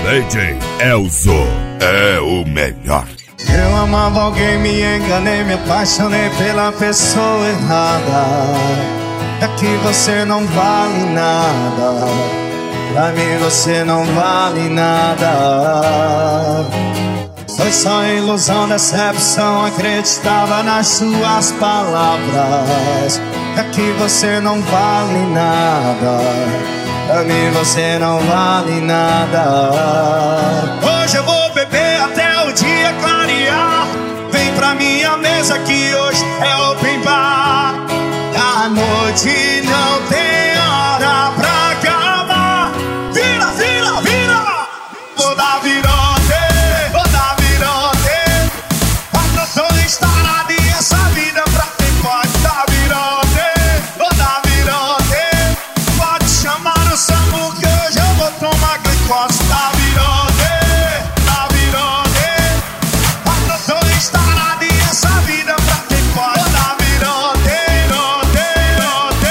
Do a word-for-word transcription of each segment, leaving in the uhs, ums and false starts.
D J Elzo é o melhor. Eu amava alguém, me enganei, me apaixonei pela pessoa errada. É que você não vale nada, pra mim você não vale nada. Foi só ilusão, decepção, acreditava nas suas palavras. É que você não vale nada, pra mim você não vale nada. Hoje eu vou beber até o dia clarear. Vem pra minha mesa que hoje é open bar. A noite não tem hora pra acabar. Vira, vira, vira. Vou dar virote, vou dar virote. A canção está e essa vida pra quem pode dar virote. Vou dar virote. Pode chamar o SAMU que hoje eu vou tomar glicose. Dá virote, dá virote. A canção está e essa vida pra quem pode dar virote. Virote,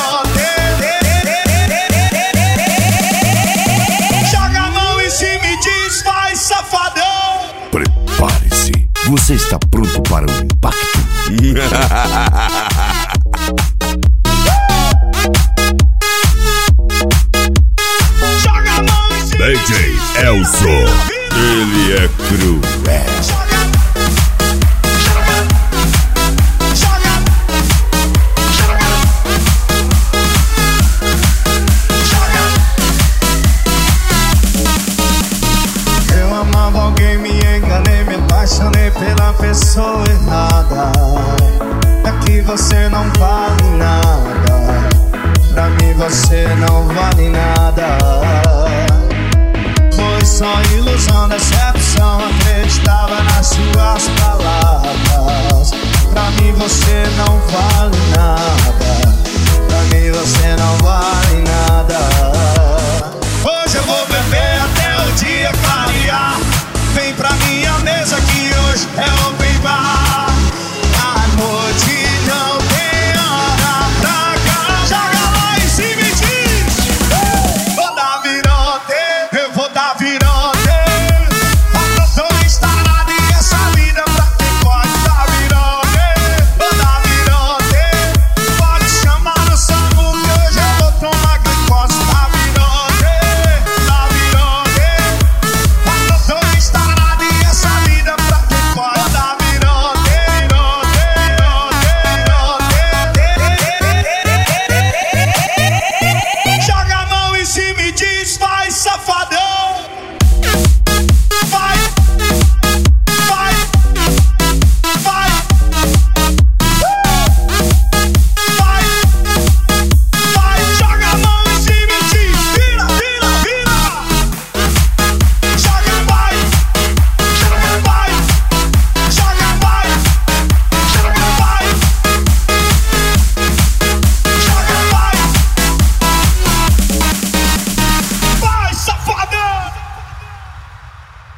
virote. Joga a mão em cima e diz, vai safadão. Prepare-se, você está pronto para o impacto. Joga a mão em cima. D J Elzo, ele é cruel. Eu amava alguém, me enganei, me apaixonei pela pessoa errada. É que você não vai